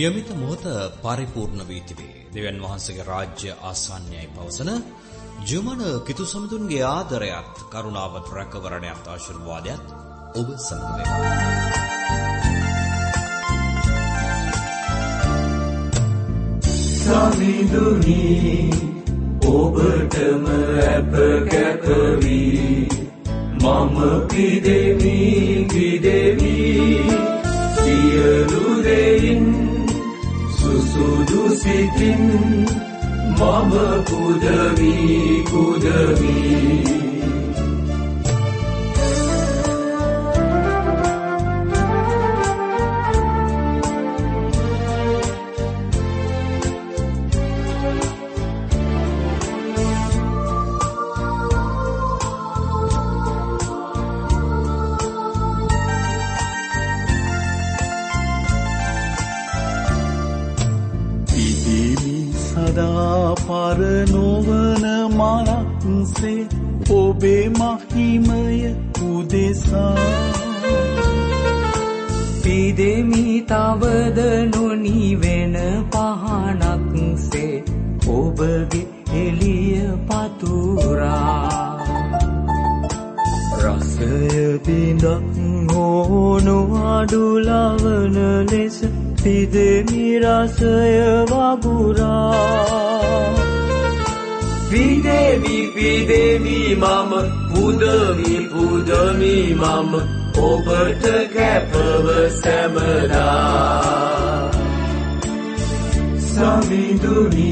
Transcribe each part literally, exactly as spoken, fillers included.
නියමිත මොහොත පරිපූර්ණ වී තිබේ. දෙවියන් වහන්සේගේ රාජ්‍ය ආසන්නයයි පවසන ජුමන කිතු සමුදුන්ගේ ආදරයත් කරුණාවත් රැකවරණයත් ආශිර්වාදයත් ඔබ සමග වේවා. සමිඳුනි ඔබටම අප කැපවි මම පිදෙමි පිදෙමි සියලු දෙයින් සුසුදු සිතින් මම කුදවි කුදවි පරනොවන මනක්සේ ඔබේ මහිමය උදෙසා පිදෙමි තවද නොනිවෙන පහනක්සේ ඔබගේ එළිය පතුරා රසය බිඳක් හෝනු අඩුලවන ලෙස පිදෙමි රසය වගුරා පිදෙමි පිදෙමි මම පුදමි පුදමි මම ඔබට කැපව සැමදා සමිඳුනි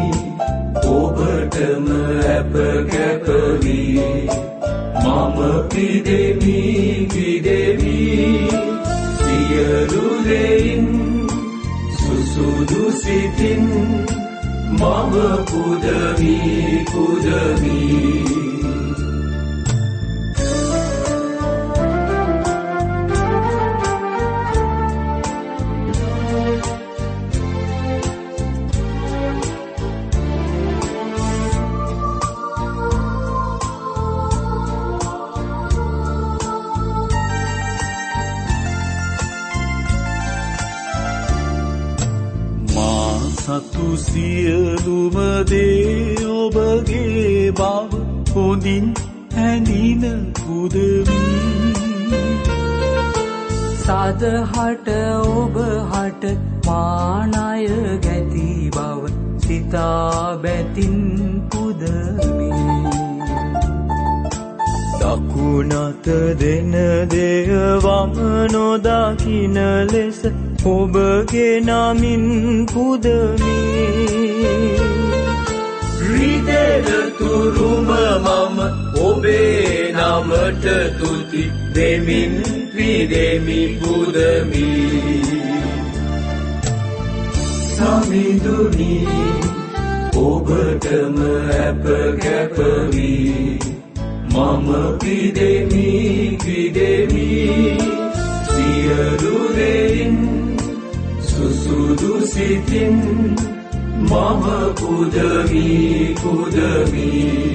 ඔබටම අප කැපවි මම පිදෙමි පිදෙමි සියලු දෙයින් සුසුදු සිතින් මම කුදවි කුදවි සතු සියලුම දේ ඔබගේ බව හොඳින් හැඳින පුදමි සදහට ඔබ හට මානය ගැති බව සිතා බැතින් පුදමි දකුණත දෙන දෙය වම නොදකින ලෙස ඔබගේ නමින් පුදමි රිදෙන තුරුම මම ඔබේ නමට තුති දෙමින් පිදෙමි පුදමි සමිඳුනි ඔබටම අප කැපවි මම පිදෙමි පිදෙමි සියලු දෙයින් සුසුදු සිතින් මම කුදවි කුදවි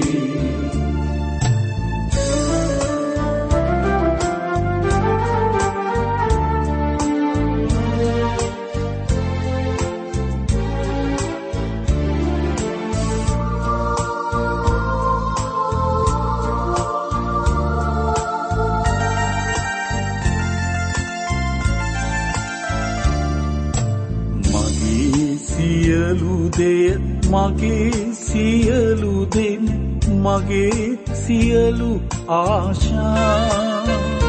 මගේ සියලු දෙන මගේ සියලු ආශා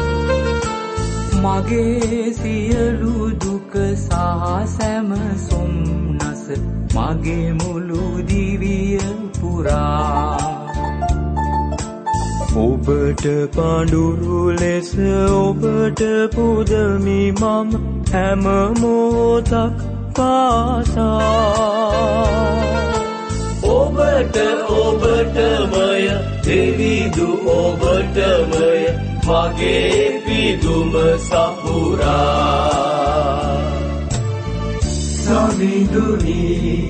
මගේ සියලු දුක සහ සැම සොම්නස මගේ මුළු දිවිය පුරා ඔබට පඳුරු ලෙස ඔබට පුදමි මම හැම මොහොතක් පාසා ඔබට ඔබටමය දෙවිදු ඔබටමය මගේ පිදුම සපුරා සමිඳුනි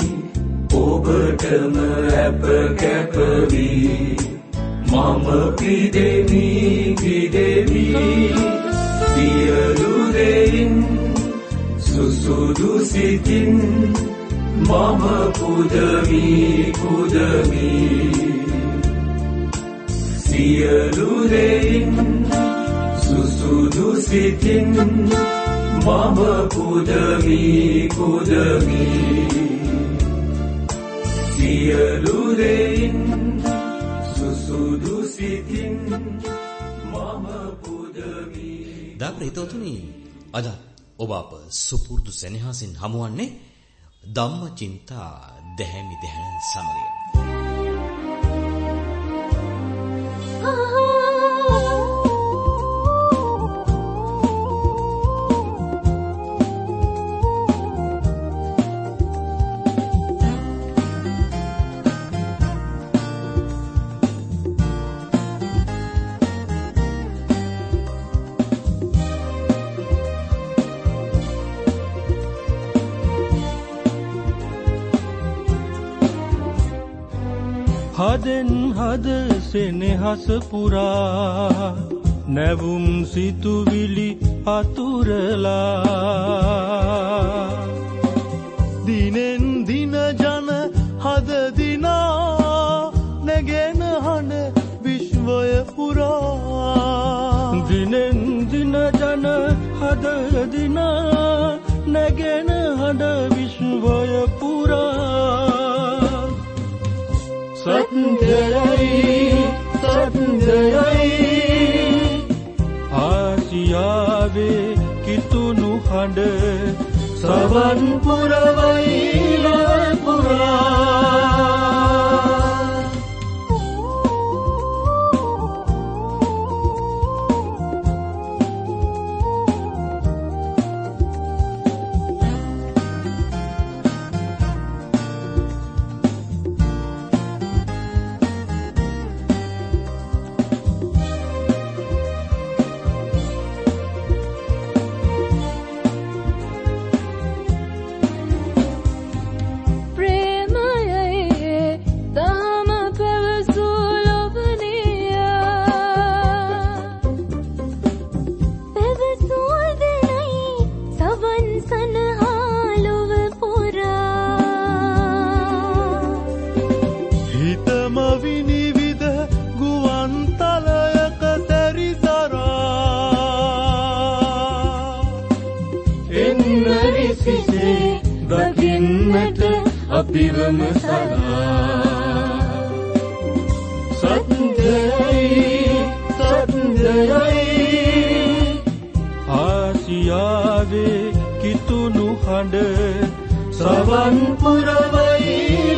ඔබටම අප කැපවි මම පිදෙමි පිදෙමි සියලු දෙයින් සුසුදු සිතින් මම පුදමි පුදමි සියලු දෙයින් සුසුදු සිතින් මම පුදමි පුදමි සියලු දෙයින් සුසුදු සිතින් මම පුදමි. දා ප්‍රේතෝතුනි අද ඔබ අප සුපුරුදු සෙනෙහසින් හමුවන්නේ ධම්මචින්තා දැහැමි දැහැන සමගින්. හදෙන් හද සෙනෙහස පුරා නැවුම් සිතුවිලි අතුරලා දිනෙන් දින ජන හද දිනා නැගෙන හඬ විශ්වය පුරා දිනෙන් දින ජන හද දිනා නැගෙන හඬ විශ්වය පුරා සත්‍යයි සත්‍යයි ආසියාවේ කිතුණු හඬ සවන් පුරවයි ලපුරා අපිවම සදා සත්‍යයි සත්‍යයි ආසියාවේ කිතුණු හඬ සවන් පුරවයි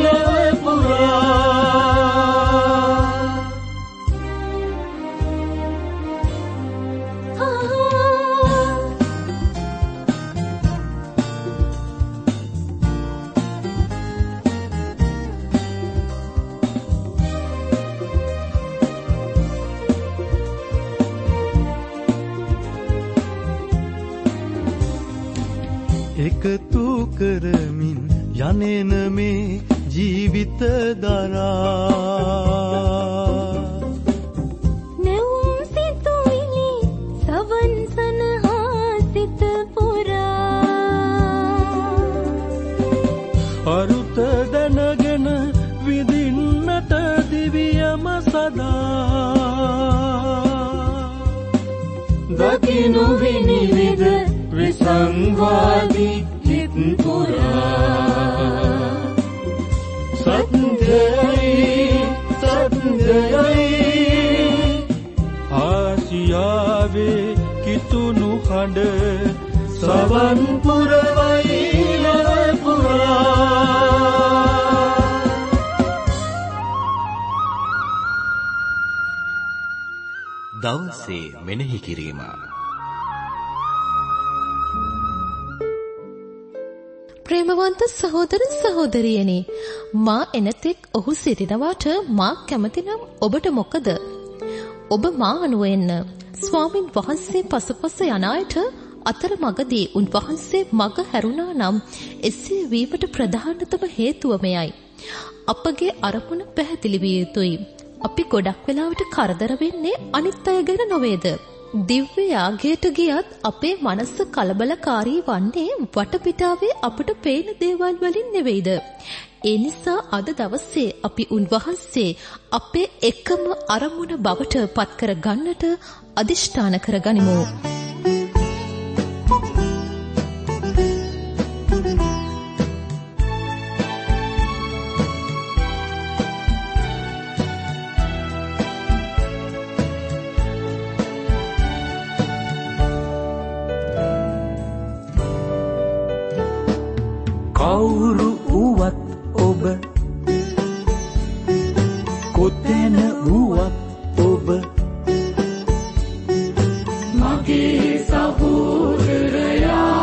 ලපුරා එකතු කරමින් යනෙන මේ ජීවිත දරා නැවුම් සිතුවිලි සවන් සනහා සිත පුරා අරුත දැනගෙන විඳින්නට දිවියම සදා දකිනු විනිවිද විසංවාදී හිත් පුරා සත්‍යයි සත්‍යයි ආසියාවේ කිතුණු හඬ සවන් පුරවයි ලපුරා දවසේ මෙනෙහි කිරීම. ප්‍රේමවන්ත සහෝදර සහෝදරියනි, මා එනතෙක් ඔහු සිටිනවාට මා කැමතිනම් ඔබට මොකද? ඔබ මා අනුව එන්න. ස්වාමින් වහන්සේ පසුපස යන අයට අතරමඟදී උන්වහන්සේ මඟ හැරුණා නම් එසේ වීමට ප්‍රධානතම හේතුව මෙයයි. අපගේ අරමුණ පැහැදිලි විය යුතුයි. අපි ගොඩක් වෙලාවට කරදර වෙන්නේ අනිත් අය ගැන නොවේද? දිව්‍ය යාගයට ගියත් අපේ මනස කලබලකාරී වන්නේ වටපිටාවේ අපට පේන දේවල් වලින් නෙවෙයිද? ඒ නිසා අද දවසේ අපි උන්වහන්සේ අපේ එකම අරමුණ බවට පත් කර ගන්නට අදිෂ්ඨාන කරගනිමු. කවුරු වුවත් ඔබ කොතැන වුවත් ඔබ මගේ සහෝදරයා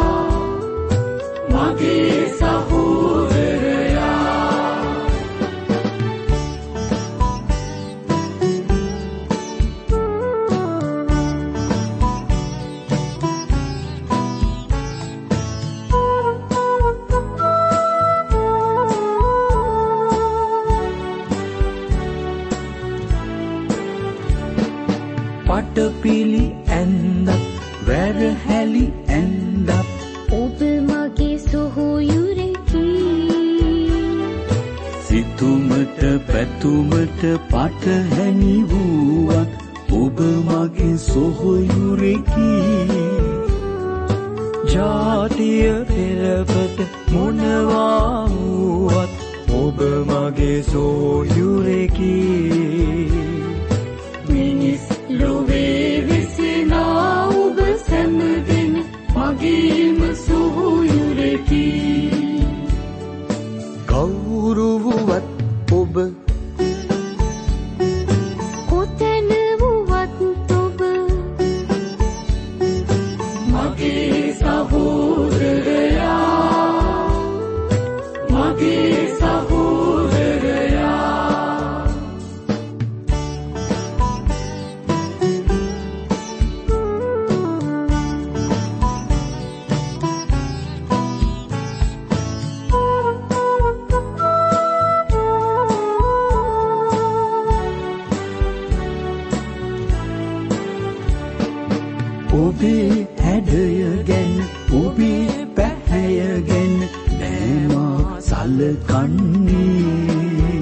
මගේ සහෝදරයා පටපිලි ඇන්දත් වැරහැලි ඇන්දත් ඔබ මගේ සොහොයුරෙකි. සිතුමට පැතුමට පටහැනි වූවත් ඔබ මගේ සොහොයුරෙකි. ජාතිය පෙරපත මොනවා වූවත් ඔබ මගේ සොහොයුරෙකි. මිනිස් ලොවේ විසිනා ඔබ සැමදෙන මගේම සොහොයුරෙකි. කවුරු වුවත් ඔබ කොතැන වුවත් ඔබ මගේ සහෝදරයා මගේ සහෝදරයා ඔබේ හැඩය ගැන ඔබේ පැහැය ගැන නෑමා සලකන්නේ.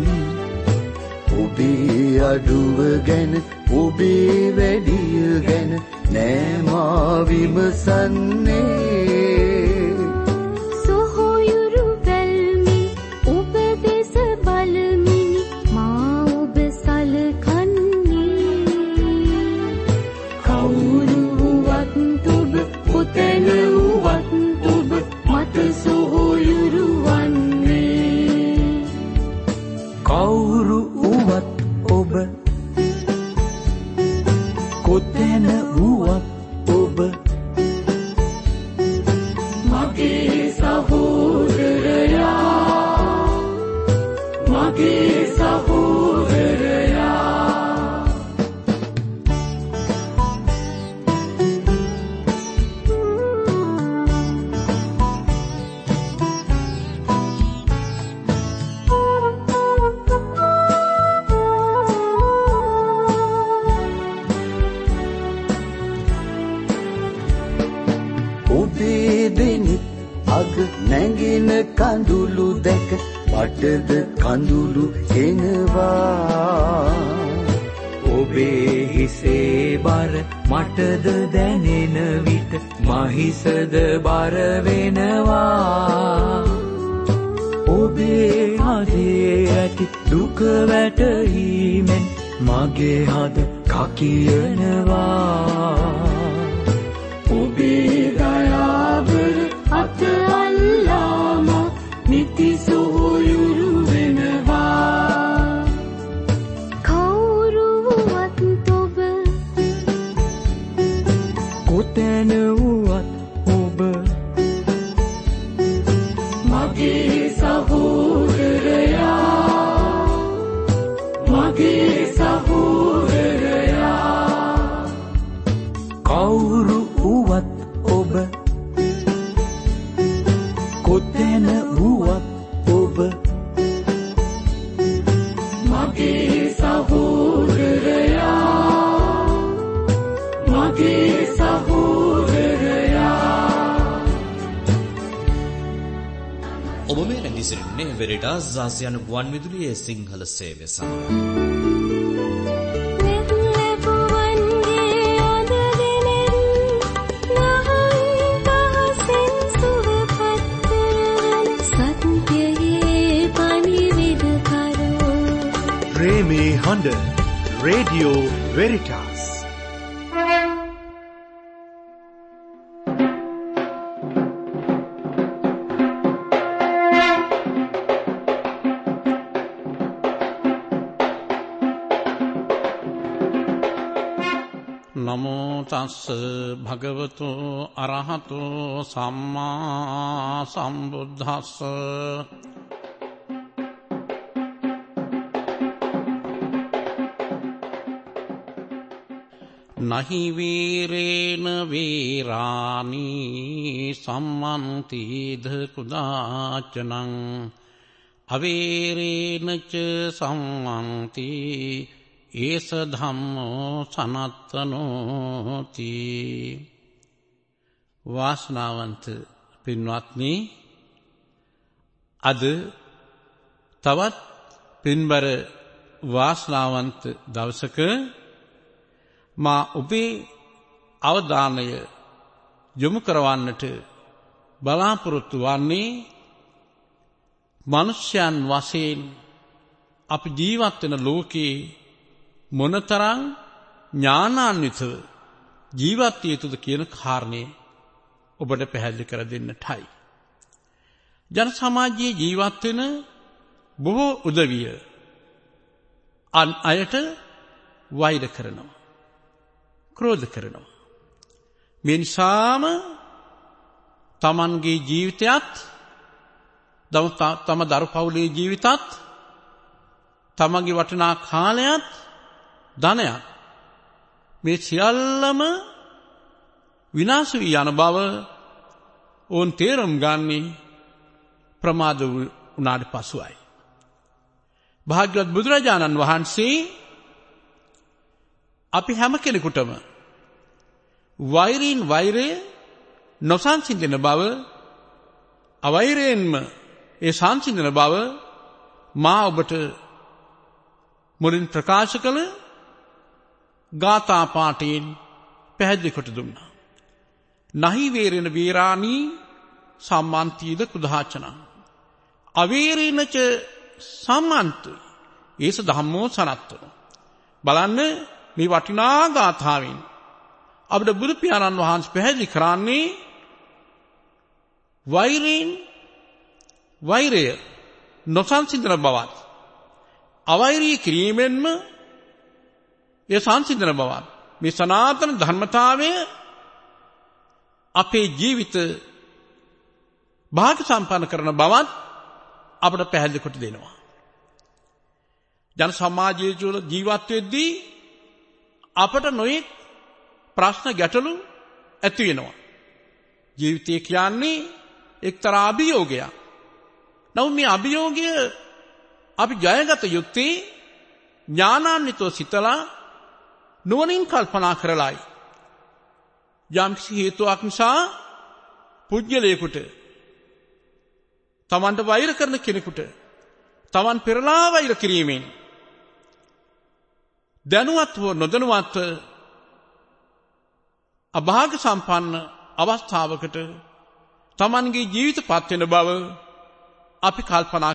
ඔබේ අඩුව ගැන ඔබේ වැඩිය ගැන නෑමා විමසන්නේ. සොහොයුරු වැල්මි ඔබ දෙස බලමිනි මා ඔබ සලකන්නේ. කවුරු වුවත් ඔබ කොතැන වුවත් ඔබ මට සොහොයුරු වන්නේ. කවුරු වුවත් ඔබ කොතැන වුවත් ඔබ මගේ සහෝදරයා මගේ සහෝදරයා ඔබේ දෙනිත් අග නැගෙන කඳුළු දැක බටද කඳුළු එනවා. ඔබේ හිසේ බර මටද දැනෙන විට මහිසද බර වෙනවා. ඔබේ හදේ ඇති දුක වැටහීමෙන් මගේ හද කකියනවා. ඔබේ දයාබර අත අල්ලාම නිති සොහොයුරු වෙනවා. කවුරු වුවත් ඔබ කොතැන වුවත් ඔබ මගේ සහෝදරයා මගේ සහෝදරයා. කවුරු වුවත් ඔබ කොතැන වුවත් ඔබ මගේ සහෝදරයා මගේ සහෝදරයා. ඔබ මේ රැඳී සිටින්නේ වෙරිටාස් ආසියානු ගුවන් විදුලියේ සිංහල සේවය සමග. ප්‍රේමේ හඬ රේඩියෝ වෙරිටාස්. නමෝ තස්ස භගවතු අරහතෝ සම්මා සම්බුද්දස්ස. නහි වීරේන වීරානි සම්මන්තිද කුදාචනං අවීරේන ච සම්මන්ති ඒස ධම්මෝ සනත්තනෝති. වාසනාවන්ත පින්වත්නි, අද තවත් පින්බර වාසනාවන්ත දවසක මා ඔබේ අවධානය යොමු කරවන්නට බලාපොරොත්තු වන්නේ මනුෂ්‍යයන් වශයෙන් අපි ජීවත් වෙන ලෝකේ මොනතරම් ඥානාන්විතව ජීවත් විය යුතුද කියන කාරණේ ඔබට පැහැදිලි කර දෙන්නටයි. ජන සමාජයේ ජීවත් වෙන බොහෝ උදවිය අන් අයට වෛර කරනවා, ක්‍රෝධ කරනවා. මේ නිසාම තමන්ගේ ජීවිතයත් තම දරු පවුලේ ජීවිතත් තමන්ගේ වටිනා කාලයත් ධනයත් මේ සියල්ලම විනාශ වී යන බව ඕන් තේරුම් ගන්නේ ප්‍රමාද වුණාට පසුයි. භාග්‍යවත් බුදුරජාණන් වහන්සේ අපි හැම කෙනෙකුටම වෛරීන් වෛරය නොසන්සිඳන බව, අවෛරයෙන්ම ඒ සංසිඳන බව මා ඔබට මුලින් ප්‍රකාශ කළ ගාථා පාඨයෙන් පැහැදිලි කොට දුන්නා. නහි වේරේන වීරාණී සම්මන්තිද කුදාචනං අවීරේන ච සම්මන්තු ඒස ධම්මෝ සනත්තනෝ. බලන්න මේ වටිනා ගාථාවෙන් අපේ බුදු පියාණන් වහන්සේ පැහැදිලි කරන්නේ වෛරයෙන් වෛරය නොසන්සිඳන බවත්, අවෛරී කිරීමෙන්ම ඒ සංසිඳන බවත්, මේ සනාතන ධර්මතාවය අපේ ජීවිත භාග්‍ය සම්පන්න කරන බවත් අපට පැහැදිලි කොට දෙනවා. ජන සමාජයේ තුළ ජීවත් වෙද්දී අපට නොයෙක් ප්‍රශ්න ගැටලු ඇති වෙනවා. ජීවිතය කියන්නේ එක්තරා අභියෝගයක්. නමුත් මේ අභියෝගය අපි ජයගත යුත්තේ ඥානාන්විතව සිතලා නුවණින් කල්පනා කරලායි. යම්කිසි හේතුවක් නිසා පුජ්‍යලයකට, තමන්ට වෛර කරන කෙනෙකුට තමන් පෙරලා වෛර කිරීමෙන් දැනුවත් හෝ නොදැනුවත්ව අභාග සම්පන්න අවස්ථාවකට තමන්ගේ ජීවිත පත් වෙන බව අපි කල්පනා